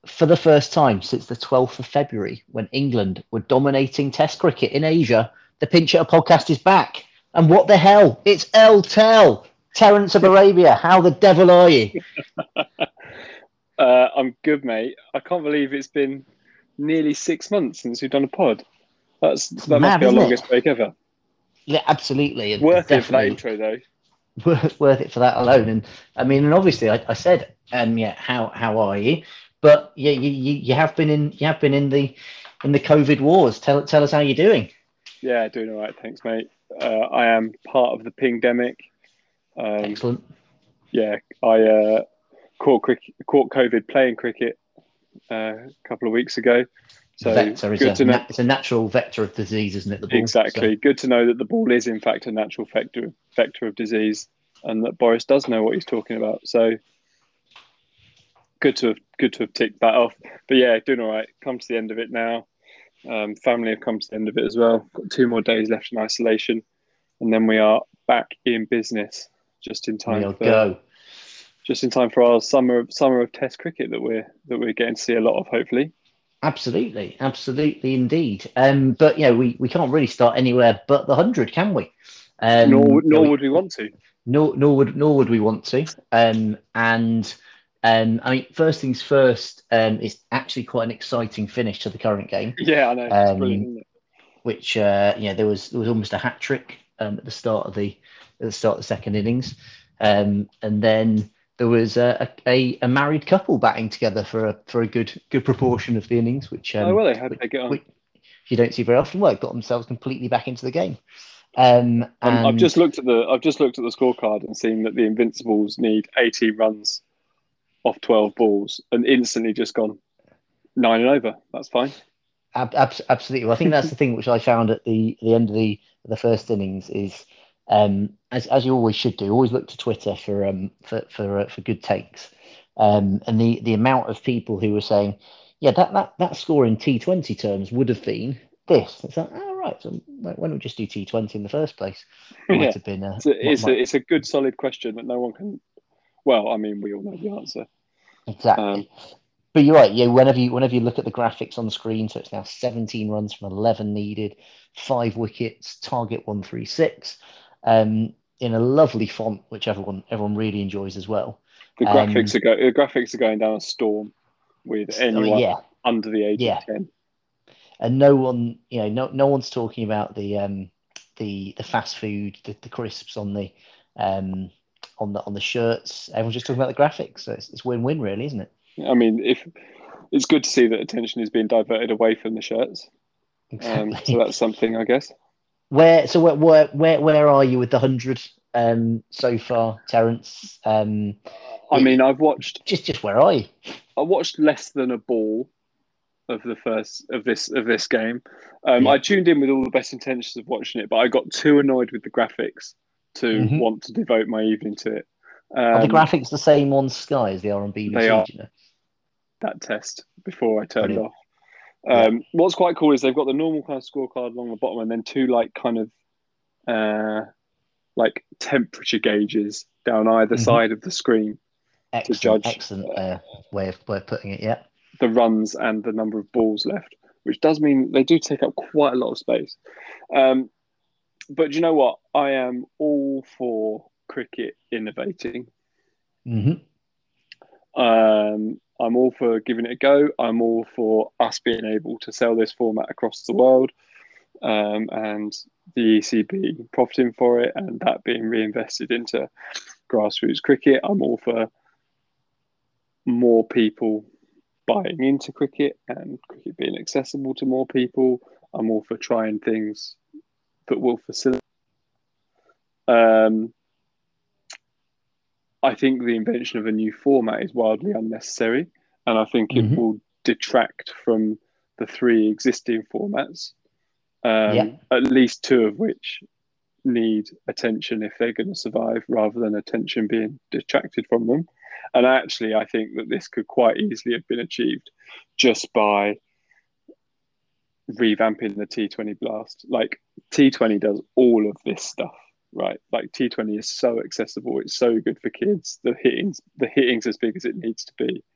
for the first time since the 12th of February, when England were dominating Test cricket in Asia, the Pinch Hitter podcast is back. And what the hell? It's El Tel, Terence of Arabia. How the devil are you? I'm good, mate. I can't believe it's been nearly 6 months since we've done a pod. It's That must mad, be our isn't it? longest break ever. Yeah, absolutely. And Worth it for that definitely intro, though. worth it for that alone. And I mean, and obviously, I said, yeah, how are you? But yeah, you have been in the COVID wars. Tell us how you're doing. Yeah, doing all right. Thanks, mate. I am part of the pingdemic. Excellent. Yeah, I caught COVID playing cricket a couple of weeks ago. So Vector is good to know. it's a natural vector of disease, isn't it? The ball. So Exactly. Good to know that the ball is in fact a natural vector of disease, and that Boris does know what he's talking about. So good to have ticked that off. But yeah, doing all right. Come to the end of it now. Family have come to the end of it as well. Got 2 more days left in isolation, and then we are back in business just in time we'll for go. our summer of Test cricket that we're getting to see a lot of, hopefully. Absolutely, absolutely, indeed. But we can't really start anywhere but the 100, can we? Nor would we want to. Nor would we want to. And I mean, first things first. It's actually quite an exciting finish to the current game. Yeah, I know. It's brilliant, isn't it? Which there was almost a hat trick at the start of the second innings, and then there was a married couple batting together for a good proportion of the innings, which Well, how did they get on? which you don't see very often. Well, got themselves completely back into the game. I've just looked at the scorecard and seen that the Invincibles need 18 runs off 12 balls, and instantly just gone 9 and over. That's fine. Absolutely. Well, I think that's the thing which I found at the end of the first innings is, as you always should do, always look to Twitter for good takes. And the amount of people who were saying, yeah, that score in T20 terms would have been this. It's like, oh, right. So why don't we just do T20 in the first place? Might have been it's a good solid question that no one can. Well, I mean, we all know the answer. Exactly. But you're right. Yeah, whenever you look at the graphics on the screen, so it's now 17 runs from 11 needed, 5 wickets, target 136, in a lovely font which everyone really enjoys as well. The graphics are going down a storm with anyone yeah, under the age of 10. And no one, no one's talking about the fast food, the crisps on the shirts. Everyone's just talking about the graphics. So it's win-win, really, isn't it? I mean, if it's good to see that attention is being diverted away from the shirts. Exactly. So that's something, I guess. Where are you with the 100 so far, Terence? I mean, I've watched just where are you? I watched less than a ball of the first of this game. I tuned in with all the best intentions of watching it, but I got too annoyed with the graphics to want to devote my evening to it. Are the graphics the same on Sky as they are on BBC? They are. That test before I turned Brilliant. off. What's quite cool is they've got the normal kind of scorecard along the bottom, and then two like temperature gauges down either side of the screen to judge. Excellent way of putting it. Yeah. The runs and the number of balls left, which does mean they do take up quite a lot of space. But you know what? I am all for cricket innovating. I'm all for giving it a go. I'm all for us being able to sell this format across the world, and the ECB profiting for it, and that being reinvested into grassroots cricket. I'm all for more people buying into cricket and cricket being accessible to more people. I'm all for trying things that will facilitate. I think the invention of a new format is wildly unnecessary, and I think it will detract from the 3 existing formats, at least 2 of which need attention if they're going to survive, rather than attention being detracted from them. And actually, I think that this could quite easily have been achieved just by revamping the T20 Blast. Like, T20 does all of this stuff, right? Like, T20 is so accessible. It's so good for kids. The hitting's as big as it needs to be.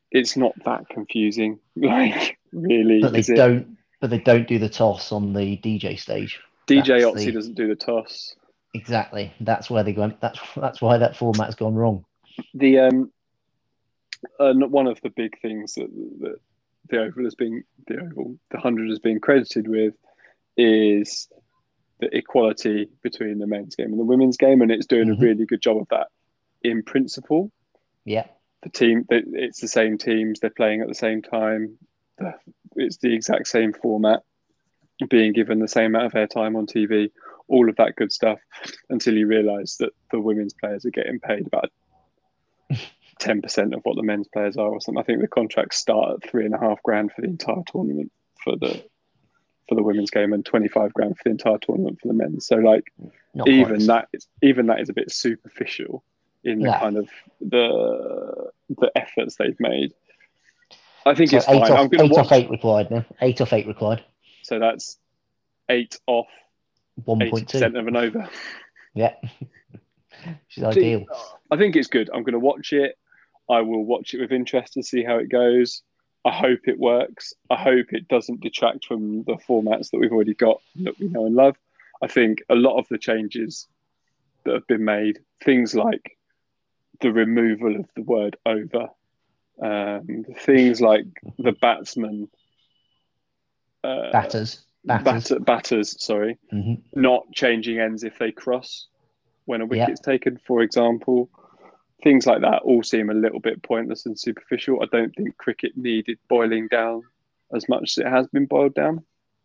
it's not that confusing, like really, But they is it? don't. But they don't do the toss on the DJ stage. DJ That's Otzi the doesn't do the toss. exactly. That's where they go. That's why that format's gone wrong. The one of the big things that the Oval has been the 100 has been credited with is the equality between the men's game and the women's game, and it's doing a really good job of that in principle. Yeah. It's the same teams, they're playing at the same time. It's the exact same format, being given the same amount of airtime on TV, all of that good stuff, until you realise that the women's players are getting paid about 10% of what the men's players are, or something. I think the contracts start at $3,500 for the entire tournament for the women's game, and 25 grand for the entire tournament for the men's. So like, even that is a bit superficial in the kind of the efforts they've made. I think it's fine. I'm going to watch 8 required now. 8 off 8 required. So that's 8 off 1.2 of an over. Yeah, which is ideal. I think it's good. I'm going to watch it. I will watch it with interest to see how it goes. I hope it works. I hope it doesn't detract from the formats that we've already got that we know and love. I think a lot of the changes that have been made, things like the removal of the word over, things like the batsman batters, sorry, not changing ends if they cross when a wicket's taken, for example. Things like that all seem a little bit pointless and superficial. I don't think cricket needed boiling down as much as it has been boiled down.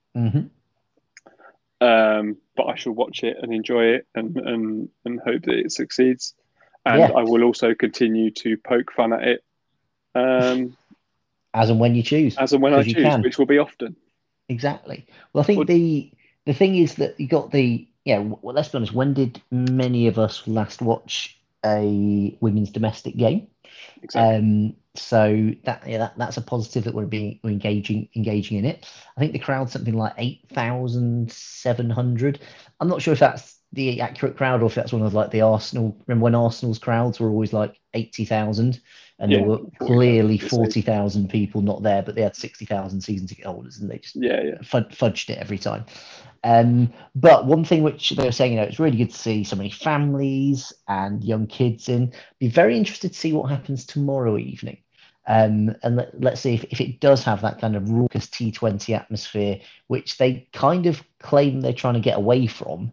But I shall watch it and enjoy it and hope that it succeeds. And I will also continue to poke fun at it. As and when you choose. As and when I choose, which will be often. Exactly. Well, I think the thing is that you got well, let's be honest, when did many of us last watch a women's domestic game? Exactly. So that's a positive that we're engaging in it. I think the crowd's something like 8,700. I'm not sure if that's the accurate crowd or if that's one of like the Arsenal. Remember when Arsenal's crowds were always like 80,000 and there were clearly 40,000 people not there, but they had 60,000 season ticket holders and they just fudged it every time. But one thing which they were saying, it's really good to see so many families and young kids in. Be very interested to see what happens tomorrow evening. And let's see if it does have that kind of raucous T20 atmosphere, which they kind of claim they're trying to get away from.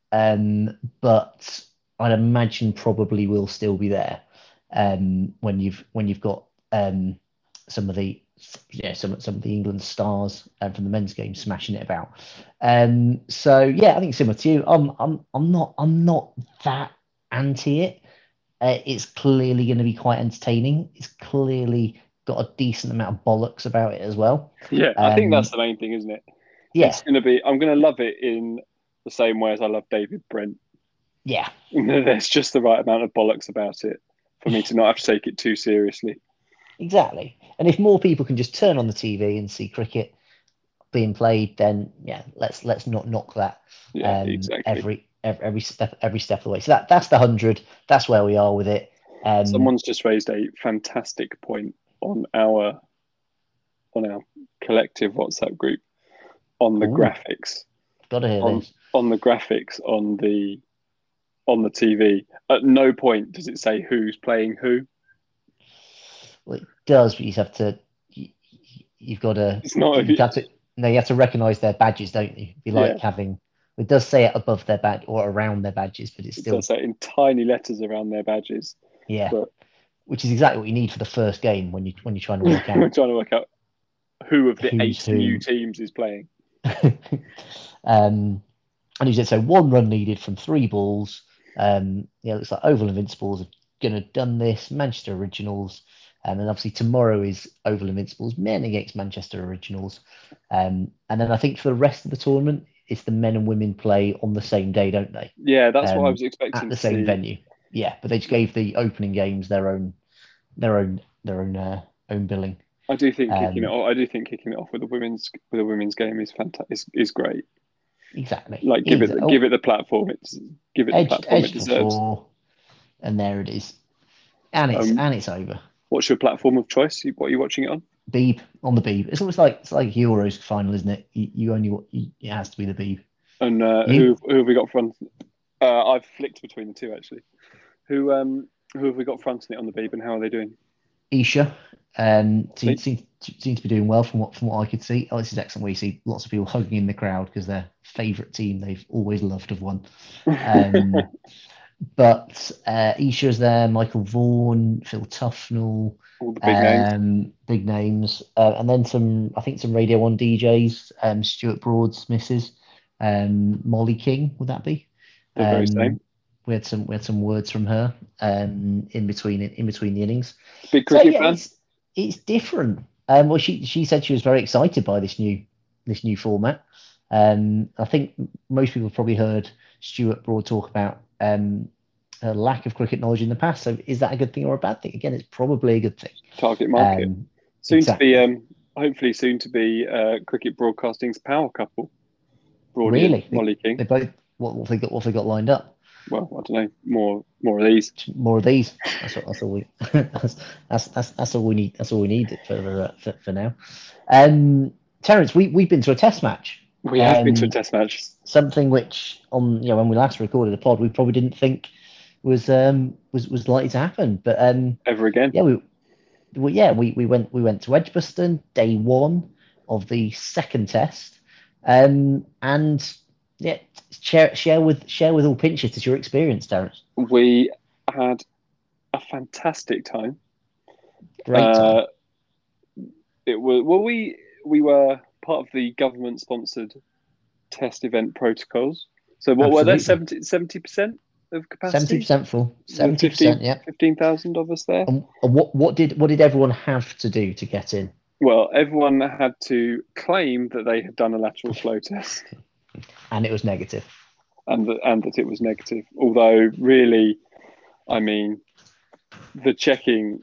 But I'd imagine probably will still be there when you've got some of the England stars from the men's game smashing it about. So yeah, I think similar to you. I'm not that anti it. It's clearly going to be quite entertaining. It's clearly got a decent amount of bollocks about it as well. Yeah, I think that's the main thing, isn't it? Yeah, it's going to be. I'm going to love it in the same way as I love David Brent. Yeah, there's just the right amount of bollocks about it for me to not have to take it too seriously. Exactly, and if more people can just turn on the TV and see cricket being played, then let's not knock that. Yeah, exactly. Every step of the way. So that's the 100. That's where we are with it. Someone's just raised a fantastic point on our collective WhatsApp group on the graphics. Gotta hear this. On the graphics on the TV. At no point does it say who's playing who. Well, it does, but you've got to. It's not. You have to recognise their badges, don't you? Be like having. It does say it above their badge or around their badges, but it still does say it in tiny letters around their badges. Yeah, which is exactly what you need for the first game when you're trying to work out. We're trying to work out who of the 8 new teams is playing. And he said so. 1 run needed from 3 balls. It looks like Oval Invincibles are going to have done this. Manchester Originals. And then obviously tomorrow is Oval Invincibles, men against Manchester Originals. And then I think for the rest of the tournament, it's the men and women play on the same day, don't they? Yeah, that's what I was expecting. At the same venue. Yeah, but they just gave the opening games their own billing. I do think kicking it off with a women's game is fantastic. Is great. Exactly. Like give it the platform. It deserves. And there it is. And it's over. What's your platform of choice? What are you watching it on? Beeb on the Beeb. It's like Euros final, isn't it? You only it has to be the Beeb. And You who have we got front? I've flicked between the two actually. Who have we got fronting it on the Beeb, and how are they doing? Isha See? seems to be doing well from what I could see. Oh, this is excellent. We see lots of people hugging in the crowd because their favourite team they've always loved have won. But Isha's there, Michael Vaughan, Phil Tufnell, All the big names. big names, and then I think some Radio 1 DJs, Stuart Broad's missus, Molly King, would that be? The very same. We had some words from her in between the innings. Big cricket fan. It's different. Well, she said she was very excited by this new format. I think most people have probably heard Stuart Broad talk about a lack of cricket knowledge in the past. So is that a good thing or a bad thing? Again, it's probably a good thing. Target market. Hopefully soon to be cricket broadcasting's power couple. Brody really, and Molly King. They both what have they got lined up? Well, I don't know. More of these. More of these. That's all we. That's all we need. That's all we need for now. Terence, we've been to a test match. We have been to a test match. Something which when we last recorded the pod, we probably didn't think was likely to happen. But ever again. Yeah, we went to Edgbaston, day one of the second test, and yeah, share with all pinchers your experience, Terence. We had a fantastic time. Great time. It was we were part of the government-sponsored test event protocols. So what were there? 70% of capacity. 70% full. 70%. Yeah. 15,000 of us there. And what did everyone have to do to get in? Well, everyone had to claim that they had done a lateral flow test. And it was negative. And that it was negative. Although, really, I mean, the checking,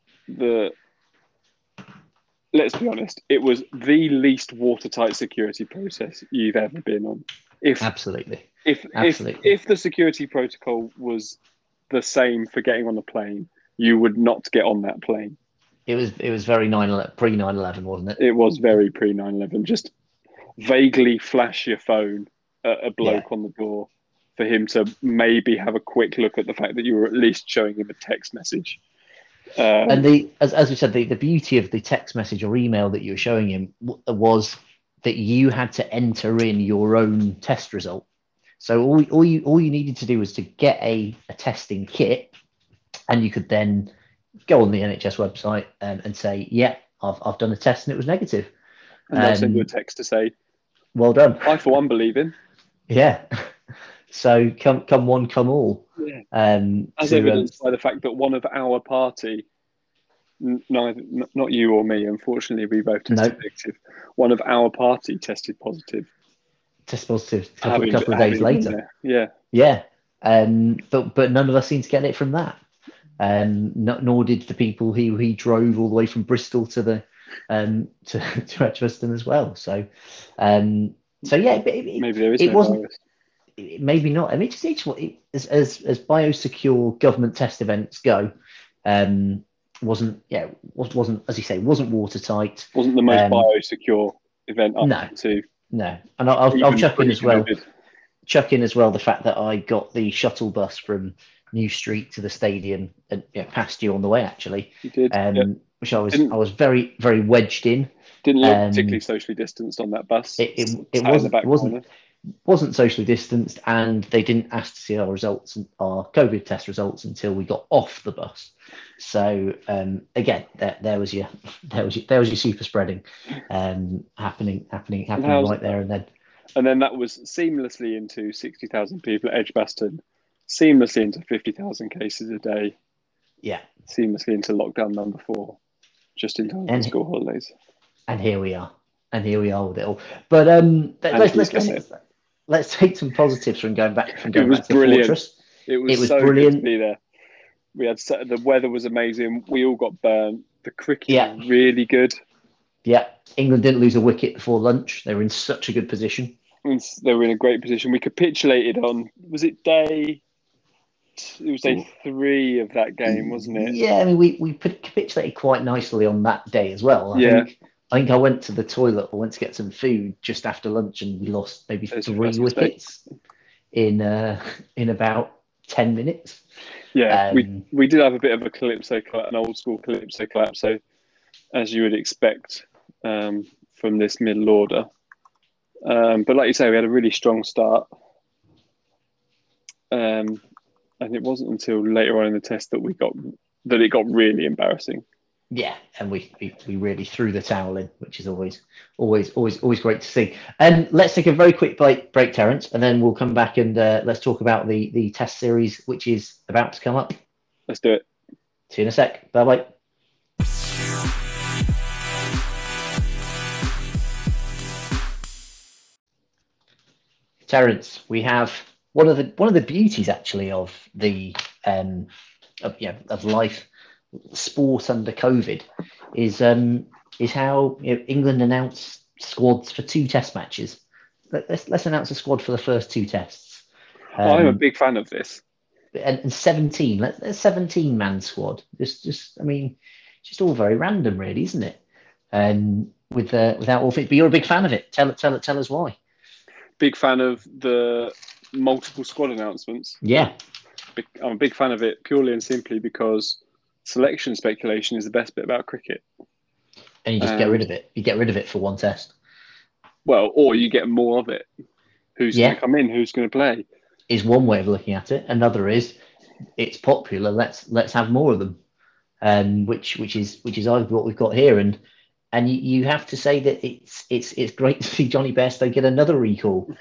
let's be honest, it was the least watertight security process you've ever been on. Absolutely. If the security protocol was the same for getting on the plane, you would not get on that plane. It was very pre 9/11, wasn't it? It was very pre 9/11. Just vaguely flash your phone at a bloke on the door for him to maybe have a quick look at the fact that you were at least showing him a text message. And as we said, the beauty of the text message or email that you were showing him was that you had to enter in your own test result. So all you needed to do was to get a testing kit, and you could then go on the NHS website and say, yeah, I've done a test and it was negative. And they'll send you a text to say, well done. I, for one, believe in. Yeah. So come one, come all. Yeah. As evidenced by the fact that one of our party, not you or me, unfortunately, we both tested negative. One of our party tested positive. A couple of days later. Yeah. Yeah. But none of us seemed to get it from that. Nor did the people he drove all the way from Bristol to the to Edgbaston as well. So yeah, maybe there is no virus. Maybe not. I mean, just as biosecure government test events go, wasn't as you say, wasn't watertight. Wasn't the most biosecure event up to. No, and I'll chuck in as well. Chuck in as well the fact that I got the shuttle bus from New Street to the stadium and past you on the way. Actually, you did. Which I was very very wedged in. Didn't look particularly socially distanced on that bus. It wasn't socially distanced, and they didn't ask to see our COVID test results until we got off the bus. So again, there was your super spreading happening right there and then. And then that was seamlessly into 60,000 people at Edgbaston, seamlessly into 50,000 cases a day. Yeah. Seamlessly into lockdown number 4, just in time for school holidays. And here we are with it all. But let's take some positives from going back to the Fortress. It was so brilliant to be there. We had the weather was amazing. We all got burnt. The cricket was really good. Yeah, England didn't lose a wicket before lunch. They were in such a good position. They were in a great position. We capitulated on, was it day It was day 3 of that game, wasn't it? Yeah, I mean, we capitulated quite nicely on that day as well. Yeah. I think I went to the toilet or went to get some food just after lunch, and we lost maybe There's your 3 first mistake. wickets in about 10 minutes. Yeah, we did have a bit of a calypso, an old school calypso collapse. So, as you would expect from this middle order. But like you say, we had a really strong start. And it wasn't until later on in the test that it got really embarrassing. Yeah, and we really threw the towel in, which is always great to see. And let's take a very quick break, Terence, and then we'll come back and let's talk about the test series, which is about to come up. Let's do it. See you in a sec. Bye bye. Terence, we have one of the beauties actually of the of life, sport under COVID, is how England announced squads for 2 test matches. Let's announce a squad for the first 2 tests. I'm a big fan of this. And 17, let's 17-man squad. Just I mean, just all very random, really, isn't it? Without all things, but you're a big fan of it. Tell us why. Big fan of the multiple squad announcements. Yeah, I'm a big fan of it purely and simply because selection speculation is the best bit about cricket. And you just get rid of it. You get rid of it for 1 test. Well, or you get more of it. Who's going to come in? Who's going to play? Is one way of looking at it. Another is it's popular. Let's have more of them. Which is what we've got here. And you have to say that it's great to see Johnny Bairstow get another recall.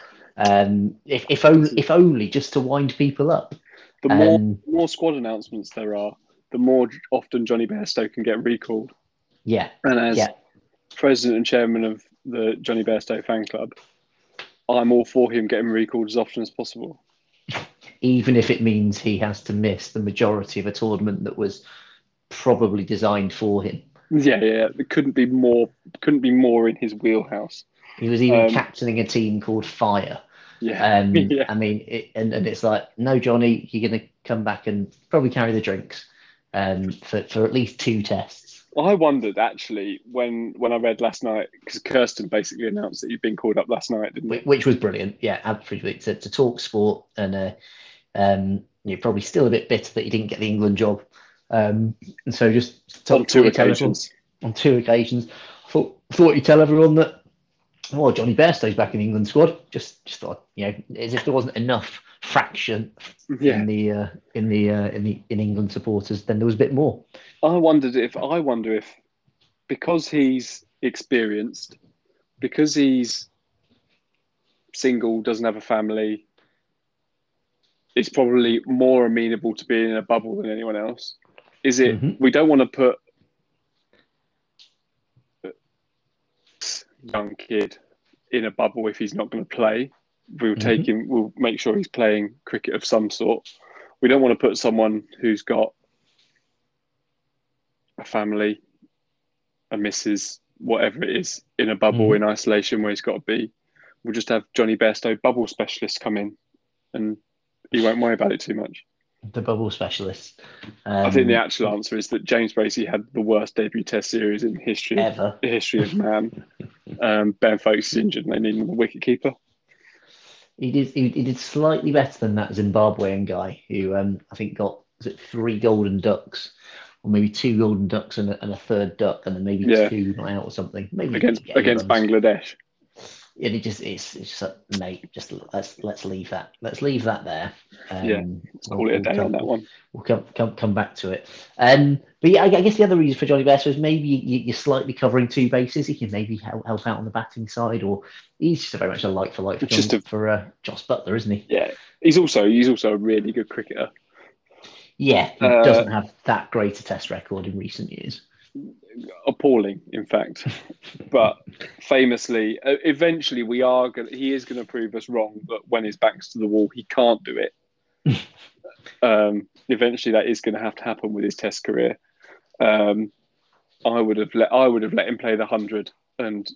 If only just to wind people up. The more squad announcements there are, the more often Johnny Bairstow can get recalled. Yeah. And as president and chairman of the Johnny Bairstow fan club, I'm all for him getting recalled as often as possible. Even if it means he has to miss the majority of a tournament that was probably designed for him. Yeah. It couldn't be more in his wheelhouse. He was even captaining a team called Fire. Yeah. I mean, and it's like, no, Johnny, you're going to come back and probably carry the drinks for at least 2 tests. I wondered actually when I read last night, because Kirsten basically announced that he'd been called up last night, didn't he? Which was brilliant. Yeah, absolutely. To talk sport, and you're probably still a bit bitter that he didn't get the England job. And so just on 2 occasions. On 2 occasions, thought you'd tell everyone that, well, Johnny Bairstow's back in the England squad. Just thought, as if there wasn't enough fraction in England supporters, then there was a bit more. I wonder if because he's experienced, because he's single, doesn't have a family, is probably more amenable to being in a bubble than anyone else. Is it? Mm-hmm. We don't want to put young kid in a bubble if he's not going to play. We'll take him. We'll make sure he's playing cricket of some sort. We don't want to put someone who's got a family, a missus, whatever it is, in a bubble in isolation where he's got to be. We'll just have Johnny Bairstow, bubble specialist, come in, and he won't worry about it too much. The bubble specialist. I think the actual answer is that James Bracey had the worst debut Test series in history ever. The history of man. Ben Foakes is injured, and they need another wicket keeper. He did slightly better than that Zimbabwean guy who I think got 3 golden ducks, or maybe 2 golden ducks and a third duck, and then maybe 2 not out or something. Maybe against Bangladesh. Yeah, it's just like, mate, just let's leave that. Let's leave that there. Let's call it a day on that one. We'll come back to it. But yeah, I guess the other reason for Johnny Bairstow is maybe you're slightly covering 2 bases. He can maybe help out on the batting side, or he's just very much a like for like for Joss Buttler, isn't he? Yeah, he's also a really good cricketer. Yeah, he doesn't have that great a Test record in recent years. Appalling, in fact. But famously, eventually he is going to prove us wrong that when his back's to the wall, he can't do it. Eventually, that is going to have to happen with his Test career. I would have let him play the 100 and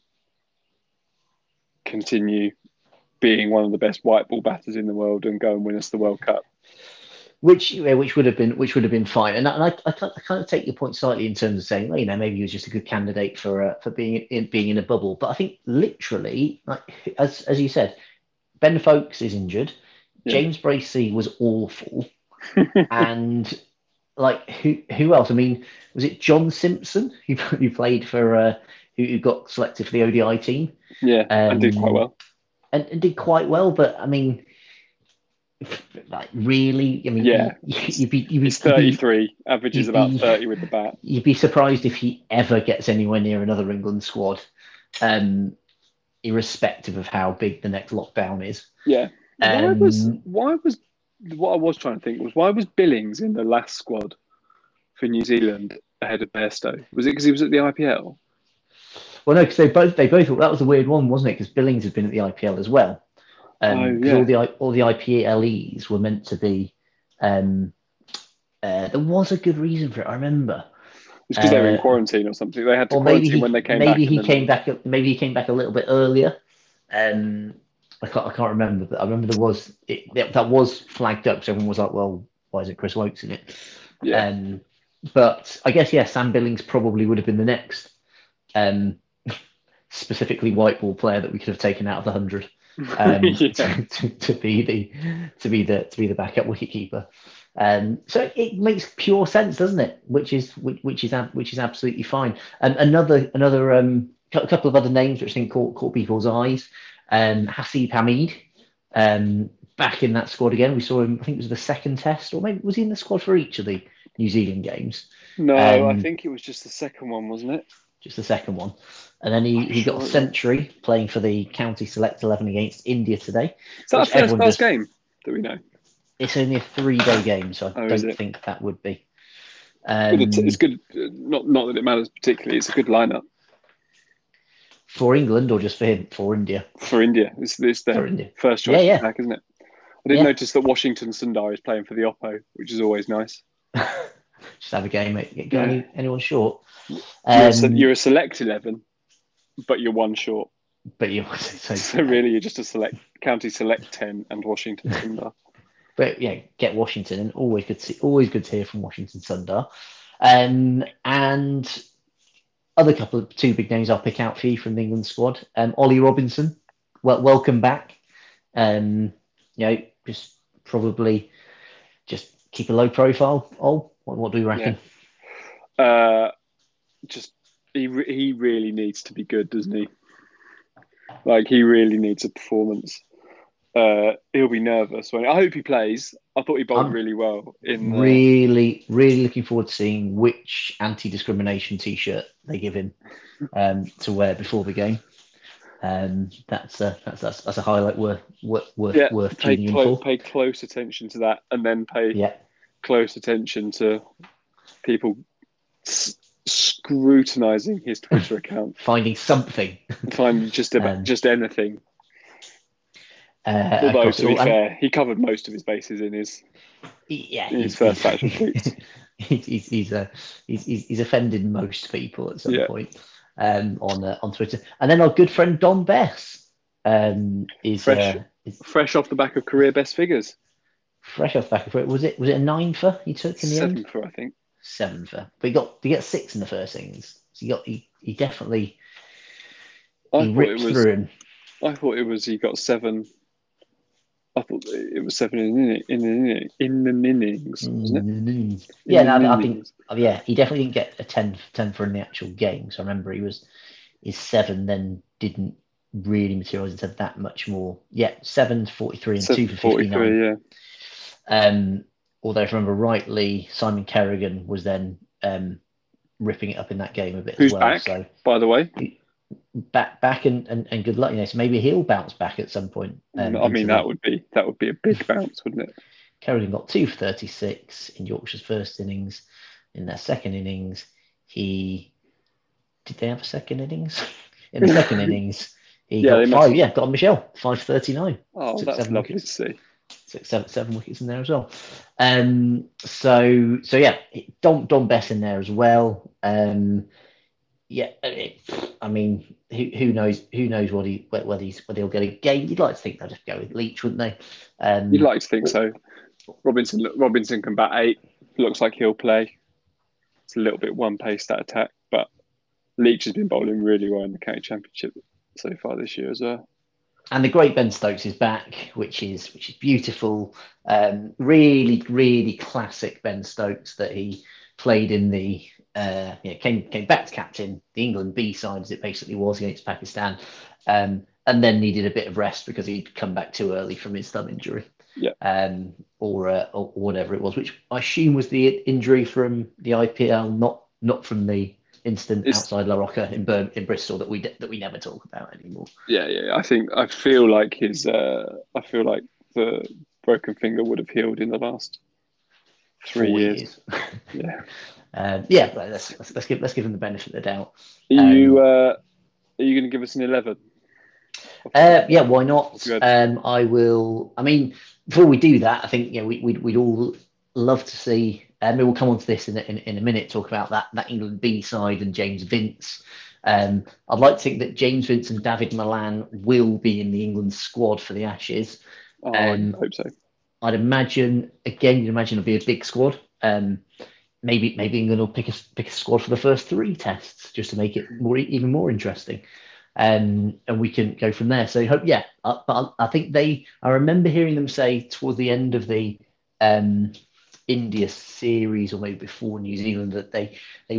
continue being one of the best white ball batters in the world and go and win us the World Cup. which would have been fine. And I kind of take your point slightly in terms of saying, well, maybe he was just a good candidate for being in a bubble. But I think literally, like as you said, Ben Folkes is injured. Yeah. James Bracey was awful, and like who else? I mean, was it John Simpson who played for who got selected for the ODI team? Yeah, and did quite well. And did quite well, but I mean, like really, I mean, yeah, he's 33, averages about 30 with the bat. You'd be surprised if he ever gets anywhere near another England squad, irrespective of how big the next lockdown is. Yeah. Why was what I was trying to think was why was Billings in the last squad for New Zealand ahead of Bairstow? Was it because he was at the IPL? Well, no, because they both that was a weird one, wasn't it? Because Billings had been at the IPL as well. All the IPLEs were meant to be. There was a good reason for it. I remember. It's because they were in quarantine or something. They had to quarantine when they came back. Maybe he came back a little bit earlier. I can't remember, but I remember that was flagged up. So everyone was like, "Well, why isn't Chris Woakes in it?" Yeah. But I guess Sam Billings probably would have been the next, specifically white ball player that we could have taken out of the 100. To be the backup wicketkeeper. So it makes pure sense, doesn't it? Which is absolutely fine. And another a couple of other names which I think caught people's eyes. Hasib Hamid, back in that squad again. We saw him. I think it was the second test, or maybe was he in the squad for each of the New Zealand games? No, I think it was just the second one, wasn't it? Just the second one. And then he got a century playing for the county select 11 against India today. Is that a first class game that we know? It's only a 3-day game, so I don't think that would be. It's good. Not that it matters particularly. It's a good lineup. For England or just for him? For India? For India. It's their first choice attack, isn't it? I did notice that Washington Sundar is playing for the Oppo, which is always nice. Just have a game, mate. Get anyone short. You're a select 11, but you're one short. But so really, you're just a county select 10 and Washington Sundar. But yeah, get Washington, and always good to hear from Washington Sundar. And other two big names I'll pick out for you from the England squad. Ollie Robinson, welcome back. Just probably just keep a low profile. What do you reckon? Yeah. He really needs to be good, doesn't he? Like he really needs a performance. He'll be nervous. I hope he plays. I thought he bowled really well. Really looking forward to seeing which anti-discrimination T-shirt they give him to wear before the game. That's a highlight worth tuning in for. Pay close attention to that, and then pay close attention to people scrutinizing his Twitter account, finding something, finding just anything. Although to be fair, he covered most of his bases in his first batch of tweets. He's offended most people at some point on Twitter. And then our good friend Dom Bess is fresh off the back of career best figures. Fresh off the back of it. Was it a 9 for he took in the end? 7 for, I think. 7 for, but he got 6 in the first innings. So he definitely ripped through him. I thought it was he got 7. I thought it was 7 in an innings, wasn't it? I think he definitely didn't get a 10 for in the actual game. So I remember his 7 then didn't really materialise into that much more. 7 for 43 and 2 for 59. Although if I remember rightly, Simon Kerrigan was then ripping it up in that game a bit as well. Back, so by the way. Back and good luck. So maybe he'll bounce back at some point. That would be a big bounce, wouldn't it? Kerrigan got 2 for 36 in Yorkshire's first innings. In their second innings, did they have a second innings? In the second innings, he got 5. Yeah, got Michelle 5 for 39. Oh, that's lovely to see. 7 wickets in there as well. Dom Bess in there as well. Who knows whether he'll get a game. You'd like to think they'll just go with Leach, wouldn't they? You'd like to think so. Robinson can bat 8. Looks like he'll play. It's a little bit one-paced, that attack, but Leach has been bowling really well in the county championship so far this year as well. And the great Ben Stokes is back, which is beautiful. Really, really classic Ben Stokes that he played in the came back to captain the England B side, as it basically was, against Pakistan, and then needed a bit of rest because he'd come back too early from his thumb injury. Yeah. Or whatever it was, which I assume was the injury from the IPL, not from the incident outside La Rocca in Bristol that we never talk about anymore. Yeah. I feel like the broken finger would have healed in the last 3 years. Yeah. Let's give him the benefit of the doubt. Are you going to give us an 11? Yeah, why not? I will. I mean, before we do that, I think we'd all love to see. Maybe we'll come on to this in a minute. Talk about that England B side and James Vince. I'd like to think that James Vince and David Malan will be in the England squad for the Ashes. I hope so. I'd imagine it'll be a big squad. Maybe England will pick a squad for the first 3 tests just to make it even more interesting. And we can go from there. So hope, but I think I remember hearing them say towards the end of the India series, or maybe before New Zealand, that they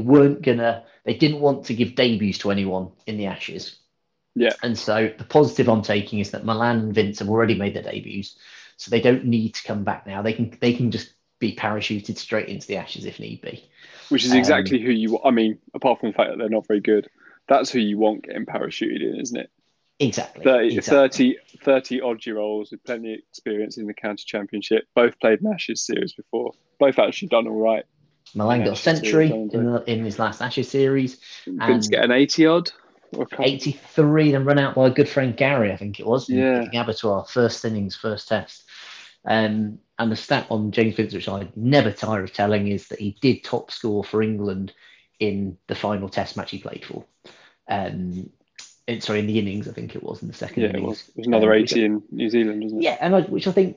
didn't want to give debuts to anyone in the Ashes. Yeah. And so the positive I'm taking is that Malan and Vince have already made their debuts, so they don't need to come back now. They can just be parachuted straight into the Ashes if need be. Which is exactly who you. I mean, apart from the fact that they're not very good, that's who you want getting parachuted in, isn't it? Exactly. 30 odd-year-olds with plenty of experience in the county championship. Both played an Ashes series before. Both actually done all right. Malan got a century in his last Ashes series. Vince get an 80-odd? 83, then run out by a good friend Gary, I think it was. Yeah. In the Abattoir, first innings, first test. And the stat on James Vince, which I never tire of telling, is that he did top score for England in the final test match he played for. In the innings, I think it was, in the second innings. It was another 80 in New Zealand, wasn't it? Yeah, which I think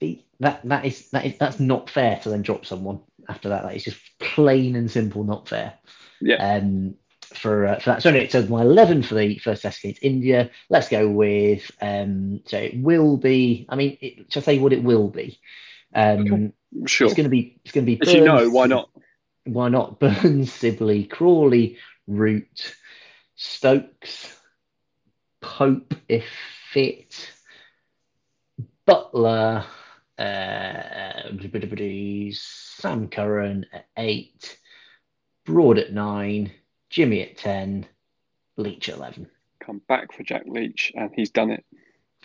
that's not fair to then drop someone after that. That is just plain and simple not fair. Yeah. For that. So anyway, so my 11 for the first test against India. Let's go with so it will be. I mean, shall I say what it will be? Okay. Sure. It's going to be. Burns, why not? Why not? Burns, Sibley, Crawley, Root, Stokes, Pope if fit, Butler, Sam Curran at 8, Broad at 9, Jimmy at 10, Leach at 11. Come back for Jack Leach, and he's done it.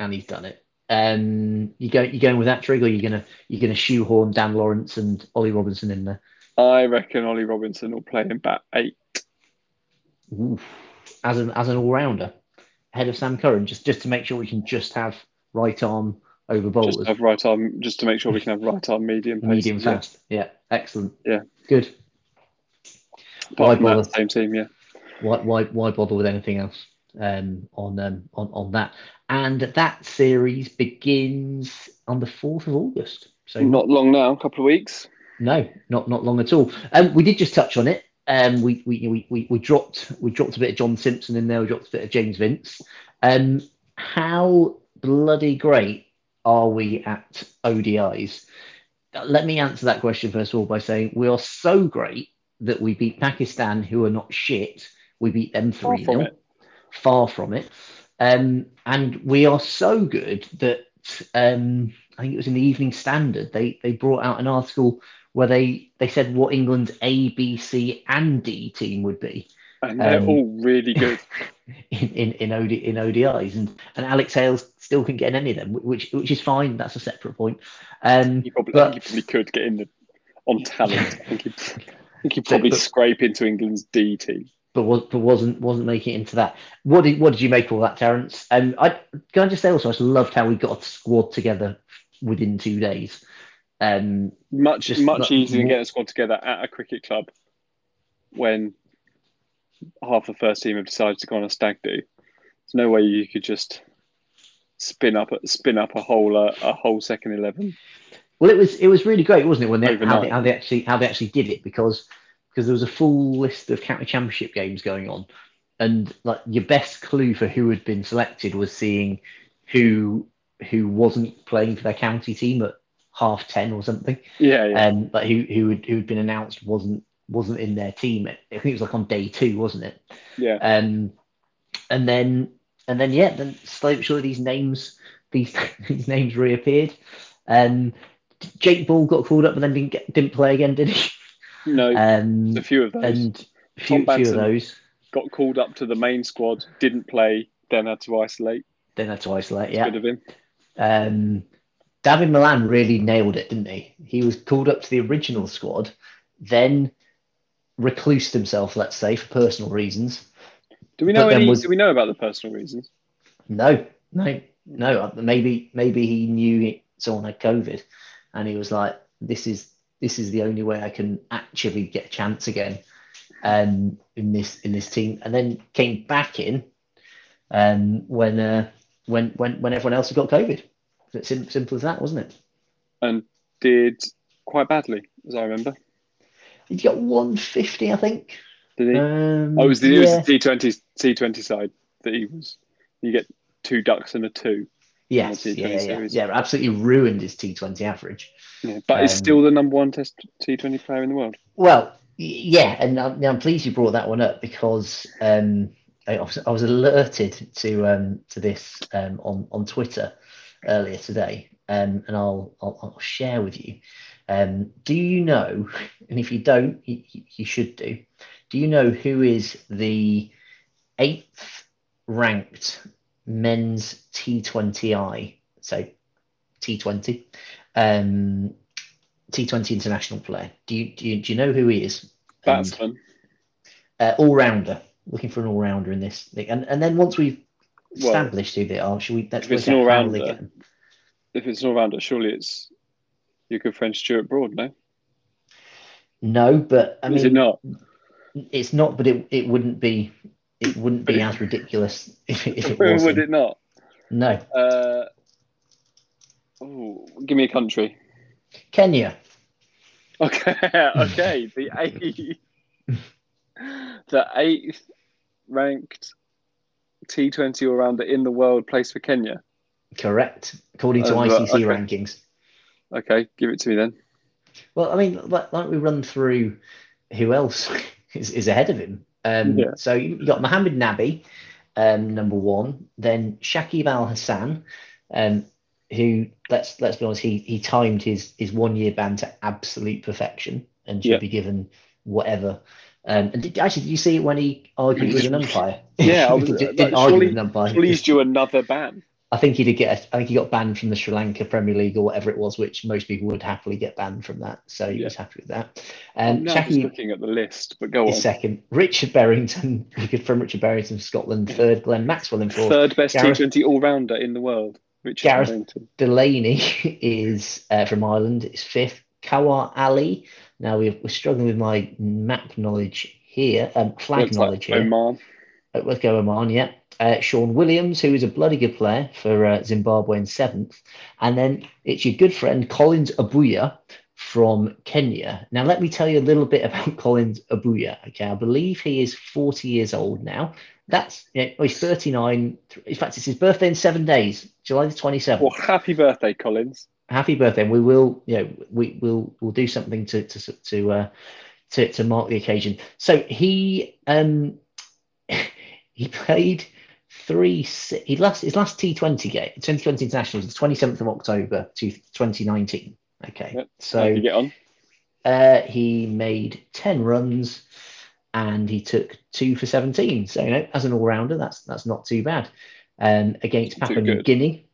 You going with that, Trig, or are you gonna shoehorn Dan Lawrence and Ollie Robinson in there? I reckon Ollie Robinson will play in bat 8. Ooh. As an all rounder, ahead of Sam Curran, just to make sure we can just have right arm over bowlers. Just have right arm, just to make sure we can have right arm medium pace. Medium fast. Yeah, excellent. Yeah, good. Why bother? Same team, yeah. Why bother with anything else on that? And that series begins on the 4th of August. So not long now, a couple of weeks. No, not long at all. We did just touch on it. We dropped a bit of John Simpson in there. We dropped a bit of James Vince. How bloody great are we at ODIs? Let me answer that question first of all by saying we are so great that we beat Pakistan, who are not shit. We beat them 3-0. Far from it. And we are so good that I think it was in the Evening Standard. They brought out an article where they said what England's A, B, C, and D team would be. And they're all really good in ODIs, and Alex Hales still couldn't get in any of them, which is fine. That's a separate point. He probably could get in on talent. I think he probably scrape into England's D team, but wasn't making it into that. What did you make of all that, Terence? Can I just say also, I just loved how we got a squad together within 2 days. Much easier than getting a squad together at a cricket club when half the first team have decided to go on a stag do. There's no way you could just spin up a whole second 11. Well, it was really great, wasn't it, when overnight. how they actually did it, because there was a full list of county championship games going on, and like your best clue for who had been selected was seeing who wasn't playing for their county team at 10:30 or something, Yeah, yeah, but who'd been announced wasn't in their team. I think it was like on day two, wasn't it? yeah. Um, and then yeah, then slowly but surely these these names reappeared. Um, Jake Ball got called up and then didn't play again, did he? No, a few of those. And Tom few of Banton those. got called up to the main squad, didn't play, then had to isolate. Then had to isolate. It's Yeah. good of him. David Milan really nailed it, didn't he? He was called up to the original squad, then reclused himself, let's say, for personal reasons. Do we know Do we know about the personal reasons? No. Maybe he knew someone had COVID, and he was like, "This is the only way I can actually get a chance again, in this team." And then came back in, when everyone else had got COVID. It's simple as that, wasn't it? And did quite badly, as I remember. He got 150, I think. Did he? It was the T20 side that he was. You get 2 ducks and a 2. Yes, yeah, absolutely ruined his T20 average. Yeah, but he's still the number 1 Test T20 player in the world. Well, yeah, and I'm pleased you brought that one up, because I was alerted to this on Twitter earlier today, and I'll share with you. Do you know? And if you don't, you should do. Do you know who is the 8th ranked men's T20I? So T20, T20 international player. Do you know who he is? Batsman. All rounder. Looking for an all rounder in this thing, and then once we've established who they are, should we? If it's an all rounder, surely it's your good friend Stuart Broad, no? No, but I mean, is it not? It's not, but it wouldn't be as ridiculous if it was. Would it not? No. Give me a country. Kenya. Okay. The 8th ranked T20 all-rounder in the world plays for Kenya. Correct, according to ICC rankings. Okay, give it to me then. Well, I mean, like we run through who else is ahead of him. So you got Mohamed Nabi, number 1, then Shakib Al Hassan, who let's be honest, he timed his 1-year ban to absolute perfection and should be given whatever. And did you see it when he argued with an umpire? Yeah, didn't argue with an umpire. Pleased you another ban. I think he did get. I think he got banned from the Sri Lanka Premier League or whatever it was, which most people would happily get banned from that. So he was happy with that. I'm now just looking at the list, but go on. Second, Richard Berrington, good friend Richard Berrington from Scotland. Third, Glenn Maxwell in 4th. Third best T20 all-rounder in the world. Richard Gareth Berrington. Delaney is from Ireland. Is 5th. Kawar Ali. Now we're struggling with my map knowledge here. Flag knowledge here. Oman. Let's go Oman, yeah. Sean Williams, who is a bloody good player for Zimbabwe in 7th. And then it's your good friend Collins Abuya from Kenya. Now, let me tell you a little bit about Collins Abuya. Okay, I believe he is 40 years old now. He's 39. In fact, it's his birthday in 7 days, July the 27th. Well, happy birthday, Collins. Happy birthday. And we will, we'll do something to mark the occasion. So he played his last T20 game, 2020 international, was the 27th of October 2019. Okay, yep. So how did you get on? He made 10 runs and he took 2 for 17. So as an all-rounder, that's not too bad. Against Papua New Guinea,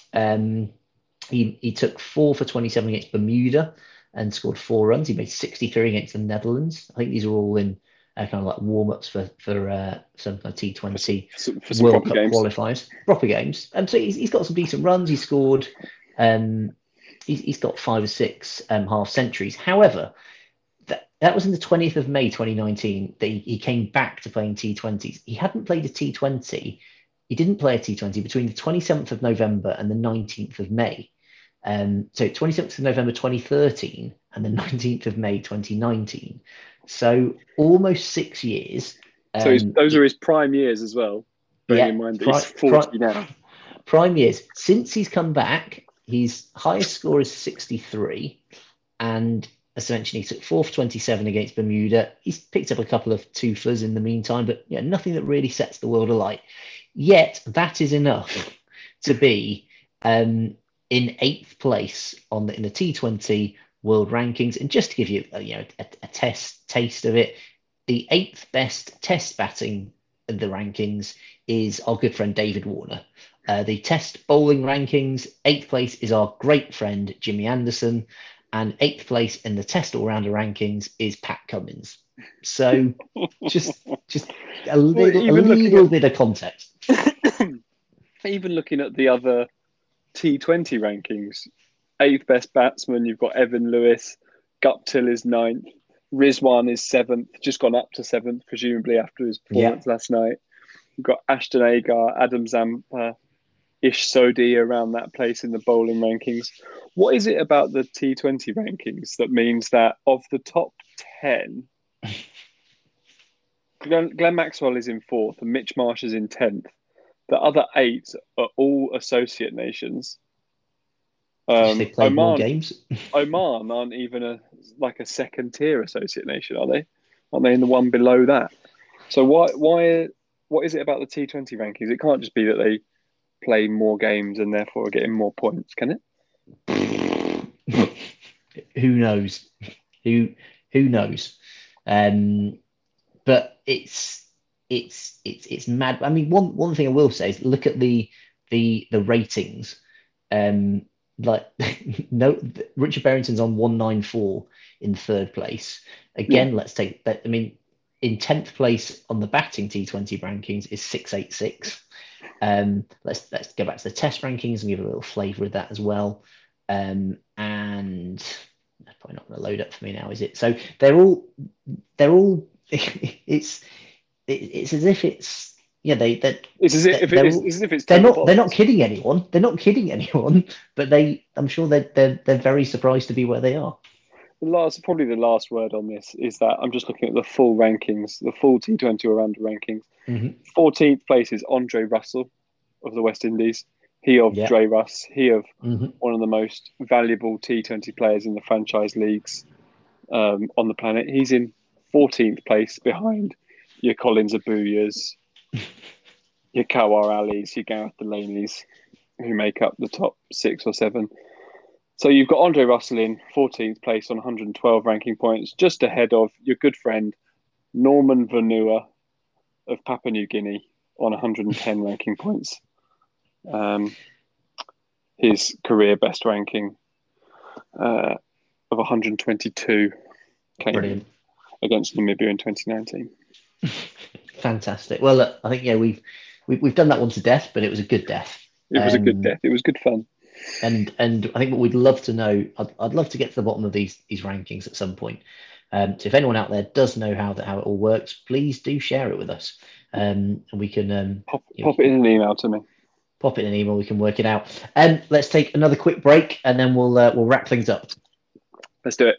he took 4 for 27 against Bermuda and scored 4 runs. He made 63 against the Netherlands. I think these are all in kind of like warm-ups for some kind of T20 for some World Cup games. Qualifiers, proper games. And so he's got some decent runs. He scored. He's got 5 or 6 half centuries. However, that was in the 20th of May 2019 that he came back to playing T20s. He hadn't played a T20. He didn't play a T20 between the 27th of November and the 19th of May. So 27th of November 2013 and the 19th of May 2019. So almost 6 years. So those It, are his prime years as well, bearing yeah, in mind that he's 40 now. prime years. Since he's come back, his highest score is 63, and essentially he took 4 for 27 against Bermuda. He's picked up a couple of twofers in the meantime, but yeah, nothing that really sets the world alight. Yet that is enough to be in 8th place in the T20 world rankings. And just to give you a taste of it, the 8th best test batting in the rankings is our good friend David Warner. The test bowling rankings, 8th place is our great friend Jimmy Anderson, and 8th place in the test all-rounder rankings is Pat Cummins. So just a little bit of context. Even looking at the other T20 rankings, 8th best batsman, you've got Evan Lewis, Guptill is 9th, Rizwan is 7th, just gone up to 7th, presumably after his performance last night. You've got Ashton Agar, Adam Zampa, Ish Sodhi around that place in the bowling rankings. What is it about the T20 rankings that means that of the top 10, Glenn Maxwell is in 4th and Mitch Marsh is in 10th. The other 8 are all associate nations. They played more games. Oman aren't even a second tier associate nation, are they? Aren't they in the one below that? So what is it about the T20 rankings? It can't just be that they play more games and therefore are getting more points, can it? Who knows? Who knows? But it's mad. I mean, one thing I will say is look at the ratings. Like no, Richard Berrington's on 194 in 3rd place. Again, let's take that. I mean, in 10th place on the batting T20 rankings is 686. Let's go back to the test rankings and give a little flavour of that as well. And that's probably not going to load up for me now, is it? So they're all it's as if it's they're not kidding anyone. They're not kidding anyone, but I'm sure they're very surprised to be where they are. Probably the last word on this is that I'm just looking at the full rankings, the full T20 all-rounder rankings. 14th place is Andre Russell of the West Indies. He of Dre Russ. He of one of the most valuable T20 players in the franchise leagues on the planet. He's in 14th place behind your Collins Abuyas, your Kawar Alis, your Gareth Delaney's, who make up the top 6 or 7. So you've got Andre Russell in 14th place on 112 ranking points, just ahead of your good friend Norman Vanua of Papua New Guinea on 110 ranking points. His career best ranking of 122 came against Namibia in 2019. Fantastic. Well, look, I think we've done that one to death, but it was a good death. It was a good death. It was good fun. And I think what we'd love to know, I'd love to get to the bottom of these rankings at some point. So if anyone out there does know how it all works, please do share it with us, and we can pop it in an email to me. Pop it in an email. We can work it out. Let's take another quick break, and then we'll wrap things up. Let's do it.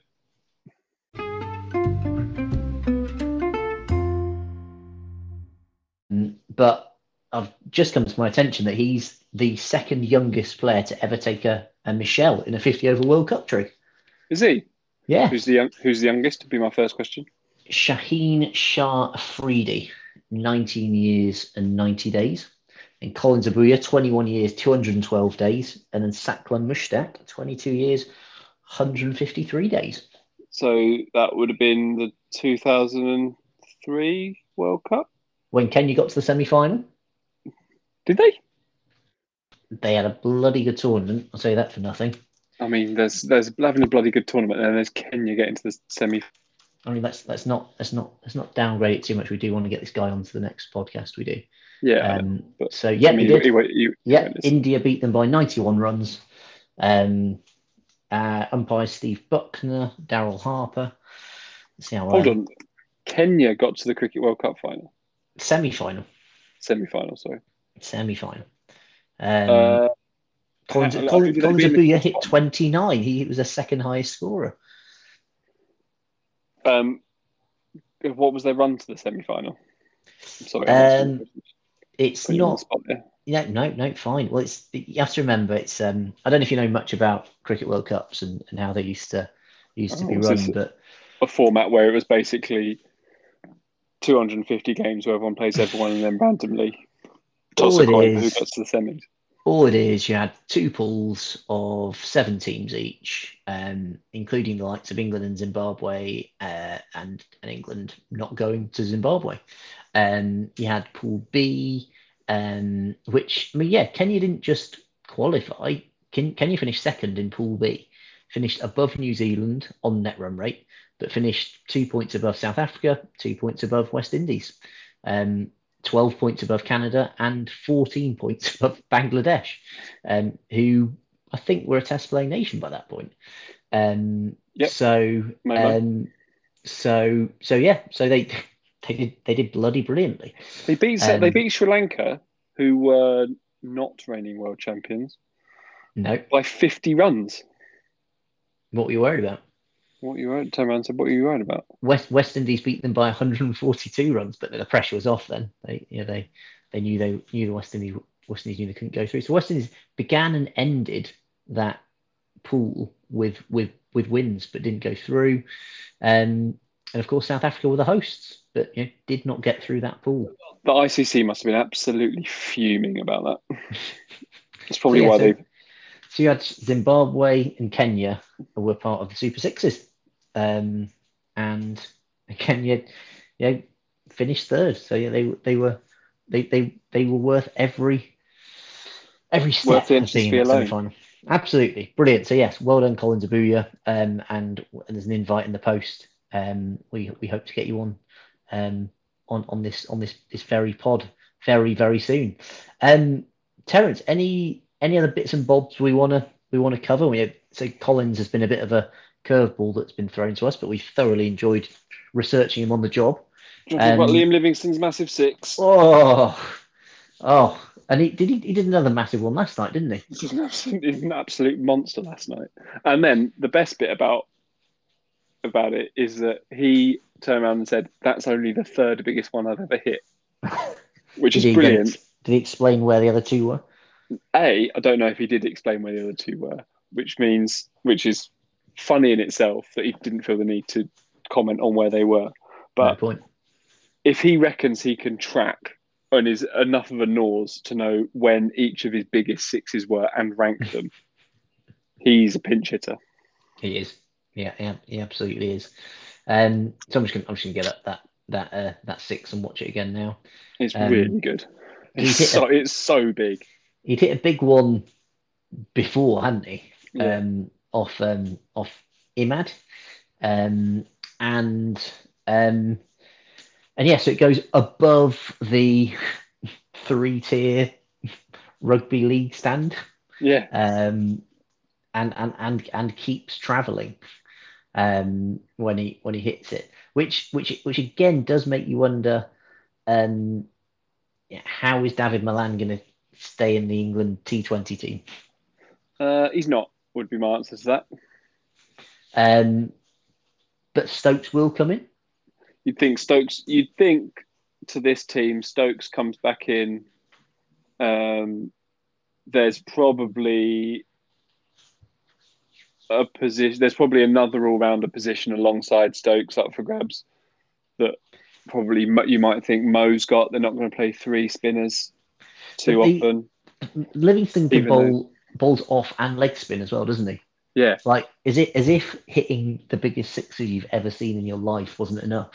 But I've just come to my attention that he's the second youngest player to ever take a Michelle in a 50-over World Cup trig. Is he? Yeah. Who's the youngest? Would be my first question. Shaheen Shah Afridi, 19 years and 90 days. And Collins Abuya, 21 years, 212 days. And then Saklan Mushtaq, 22 years, 153 days. So that would have been the 2003 World Cup? When Kenya got to the semi-final. Did they? They had a bloody good tournament. I'll say that for nothing. I mean, there's having a bloody good tournament, and there's Kenya getting to the semi. I mean, let's not downgrade it too much. We do want to get this guy onto the next podcast. We do. Yeah. So yeah, we did. India beat them by 91 runs. Umpire Steve Buckner, Daryl Harper. Let's see how. Hold on, Kenya got to the Cricket World Cup final. Semi-final. Semi-final. Sorry. Semi-final. Collins, How, like, Collins, who would they Collins be in the Abuya fourth hit spot? 29. He was the second highest scorer. Um, what was their run to the semi-final? I'm sorry, I'm asking Um, questions. it's Put you on the not. spot there. No, fine. Well, it's you have to remember. It's I don't know if you know much about Cricket World Cups and how they used to be Was run, this but a format where it was basically 250 games where everyone plays everyone and then randomly toss all a it coin for who is, gets to the semis? you had two pools of 7 teams each, including the likes of England and Zimbabwe, and England not going to Zimbabwe. You had Pool B, which I mean, yeah, Kenya didn't just qualify. Kenya finished second in Pool B, finished above New Zealand on net run rate, but finished 2 points above South Africa, 2 points above West Indies. Um, 12 points above Canada and 14 points above Bangladesh, who I think were a test playing nation by that point. Um, Yep, so, Momo. um, so they did bloody brilliantly. They Um, beat Sri Lanka, who were not reigning world champions, no, by 50 runs. what were you worried about? What you wrote? Turn around and said, "What are you worried about?" West Indies beat them by 142 runs, but the pressure was off. Then they knew the West Indies knew they couldn't go through. So West Indies began and ended that pool with wins, but didn't go through. And of course, South Africa were the hosts, but did not get through that pool. The ICC must have been absolutely fuming about that. That's So probably yeah, why so they. so you had Zimbabwe and Kenya were part of the Super Sixes, and Kenya, finished third. So yeah, they were worth every Worth step the of entrance being in fee that semi alone. final. Absolutely brilliant. So yes, well done, Collins Abuya. And there's an invite in the post. We hope to get you on this very pod very soon. Terence, any other bits and bobs we want to cover? So Collins has been a bit of a curveball that's been thrown to us, but we've thoroughly enjoyed researching him on the job. Do you want to talk about Um, Liam Livingston's massive six? oh, and he did another massive one last night, didn't he? He's an absolute monster last night. And then the best bit about it is that he turned around and said, "That's only the third biggest one I've ever hit," which Did is he again? brilliant. Did he explain where the other two were? I don't know if he did explain where the other two were, which is funny in itself that he didn't feel the need to comment on where they were. No But point. if he reckons he can track and is enough of a nose to know when each of his biggest sixes were and rank them, he's a pinch hitter. He is. Yeah, he absolutely is. So I'm just gonna get up that six and watch it again now. It's Um, really good. so he'd hit a It's so big. he'd hit a big one before, hadn't he? Yeah. Off Imad, um, and um, and yeah, so it goes above the 3-tier rugby league stand, Yeah. um, and keeps travelling when he hits it, which again does make you wonder, um, how is David Milan going to stay in the England T20 team? He's not, would be my answer to that. Um, but Stokes will come in. You'd think to this team, Stokes comes back in. There's probably a position. There's probably another all-rounder position alongside Stokes up for grabs. That probably you might think Mo's got. They're not going to play three spinners too But often, Livingston can even though balls off and leg spin as well, doesn't he? yeah, Like, is it as if hitting the biggest sixes you've ever seen in your life wasn't enough?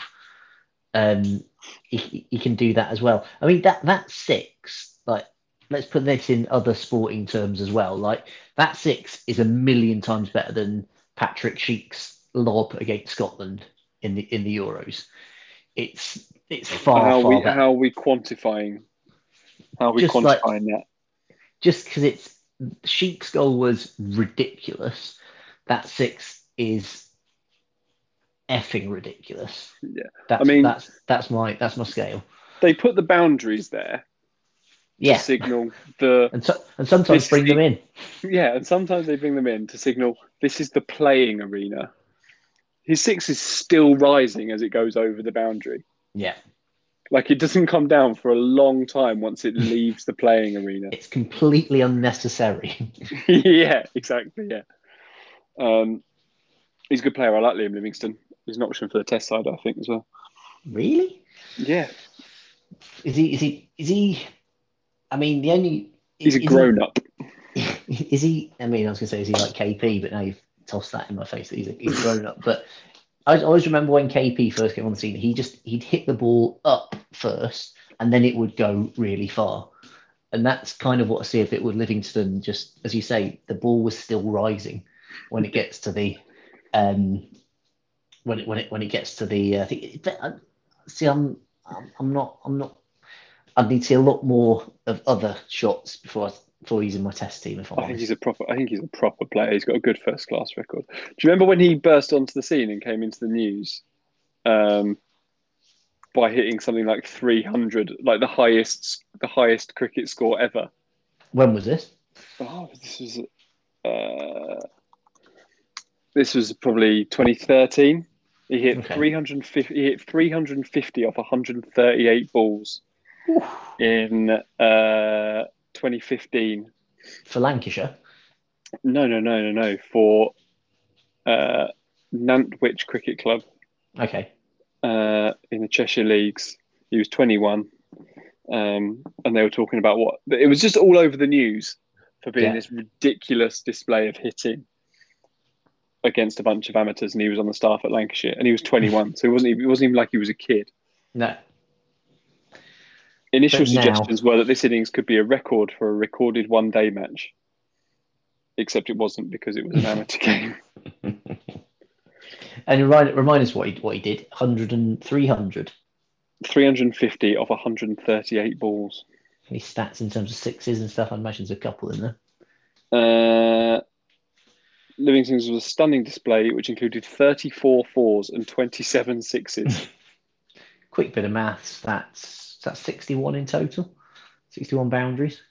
He can do that as well. I mean, that six, like, let's put this in other sporting terms as well. Like, that six is a million times better than Patrick Sheik's lob against Scotland in the Euros. It's far better. how are we quantifying Just like that? just because it's Sheik's goal was ridiculous, that six is effing ridiculous. Yeah, I That's mean that's that's my scale. they put the boundaries there to signal and sometimes bring them in. Yeah, and sometimes they bring them in to signal this is the playing arena. His 6 is still rising as it goes over the boundary. Yeah. Like, it doesn't come down for a long time once it leaves the playing arena. It's completely unnecessary. Yeah, exactly. Yeah. He's a good player. I like Liam Livingstone. He's an option for the Test side, I think, as well. Really? Yeah. Is he? I mean, he's a grown up. Is he? I mean, I was going to say, is he like KP? But now you've tossed that in my face that he's a grown up. But I always remember when KP first came on the scene, he'd hit the ball up first, and then it would go really far. And that's kind of what I see a bit with Livingston. Just as you say, the ball was still rising when it gets to the when it gets to the. I think. See, I'm not. I'd need to see a lot more of other shots before using my Test team. I think he's a proper player. He's got a good first class record. Do you remember when he burst onto the scene and came into the news by hitting something like 300, like the highest cricket score ever? When was this? Oh, this was probably 2013. He hit 350. He hit 350 off 138 balls in 2015. For Lancashire? No. For Nantwich Cricket Club. Okay. In the Cheshire Leagues. He was 21. And they were talking about it was just all over the news for being this ridiculous display of hitting against a bunch of amateurs, and he was on the staff at Lancashire, and he was 21, so it wasn't even like he was a kid. No. Initial suggestions were that this innings could be a record for a recorded one-day match, except it wasn't because it was an amateur game. And remind us what he did. 100 and 300. 350 off 138 balls. Any stats in terms of sixes and stuff? I imagine there's a couple in there. Livingston's was a stunning display, which included 34 fours and 27 sixes. Quick bit of maths. That's 61 in total. 61 boundaries.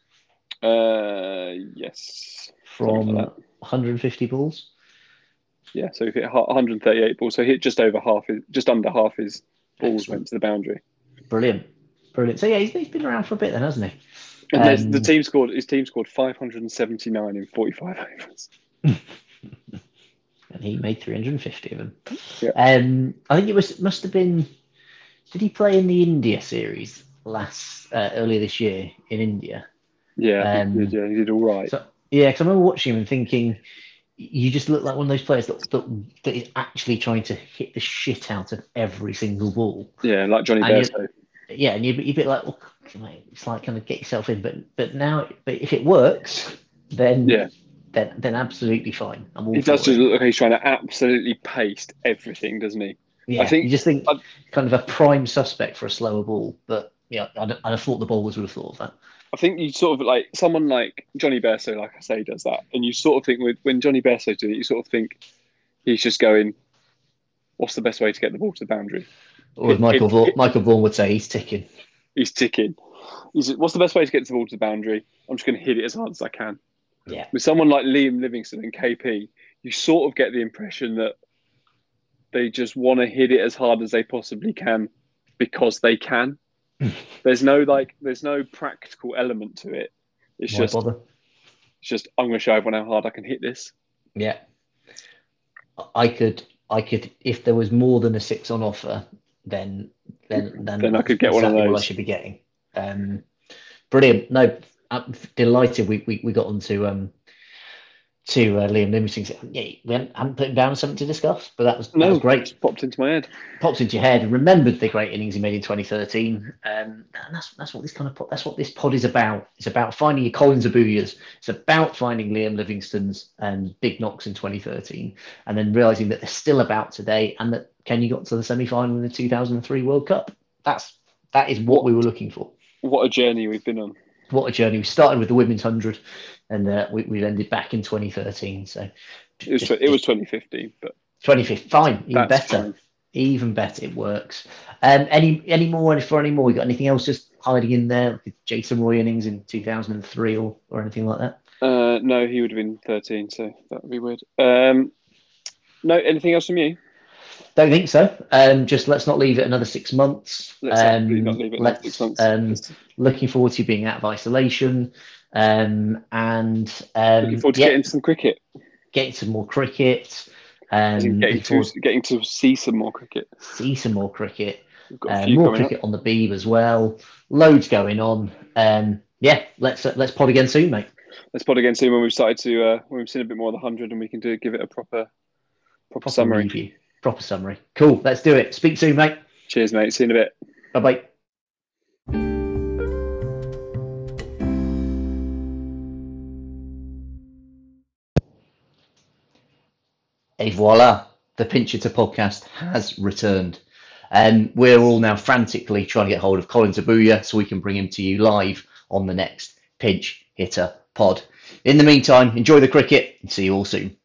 Yes. From 150 balls. Yeah, so he hit 138 balls. So he hit just under half his balls went to the boundary. Brilliant. So yeah, he's been around for a bit then, hasn't he? And his team scored 579 in 45 overs. And he made 350 of them. Yeah. I think it must have been. Did he play in the India series earlier this year in India? Yeah, he did all right. So, yeah, because I remember watching him and thinking, you just look like one of those players that is actually trying to hit the shit out of every single ball. Yeah, like Johnny Bairstow. Yeah, and you're a bit like, it's like kind of get yourself in, but if it works, then then absolutely fine. He does just look like he's trying to absolutely paste everything, doesn't he? Yeah, you just think kind of a prime suspect for a slower ball, but yeah, I thought the bowlers would have thought of that. I think you sort of like someone like Johnny Bairstow, like I say, does that, and you sort of think when Johnny Bairstow did it, you sort of think he's just going, "What's the best way to get the ball to the boundary?" Or as Michael Vaughan would say, he's ticking. He's ticking. What's the best way to get the ball to the boundary? I'm just going to hit it as hard as I can. Yeah. With someone like Liam Livingstone and KP, you sort of get the impression that they just want to hit it as hard as they possibly can because they can. There's no practical element to it. It's just I'm going to show everyone how hard I can hit this. Yeah. I could if there was more than a 6 on offer, then I could get one of those. What I should be getting. Brilliant. No, I'm delighted we got on to Liam Livingstone. Yeah, we hadn't put him down something to discuss, but that was great. Just popped into my head. Popped into your head. Remembered the great innings he made in 2013, and that's what this pod is about. It's about finding your Collins Abuyas. It's about finding Liam Livingstone's big knocks in 2013, and then realizing that they're still about today, and that Kenya got to the semi-final in the 2003 World Cup. That is what we were looking for. What a journey we've been on. What a journey. We started with the women's 100 and we ended back in 2013. So it was 2015, but 2015, fine, even better. Fine. Even better, it works. Any more? We got anything else? Just hiding in there, like Jason Roy innings in 2003 or anything like that? No, he would have been 13, so that would be weird. No, anything else from you? Don't think so. Just let's not leave it another 6 months. Let's absolutely not leave it another 6 months. Looking forward to you being out of isolation. Looking forward to getting some cricket. Getting some more cricket. Getting to see some more cricket. See some more cricket. We've got a few more cricket on the Beeb as well. Loads going on. Let's pod again soon, mate. Let's pod again soon when we've started to when we've seen a bit more of the 100 and we can give it a proper summary. Review. Proper summary. Cool. Let's do it. Speak soon, mate. Cheers, mate. See you in a bit. Bye-bye. Et voila, the Pinch Hitter podcast has returned. We're all now frantically trying to get hold of Colin Tabuya so we can bring him to you live on the next Pinch Hitter pod. In the meantime, enjoy the cricket and see you all soon.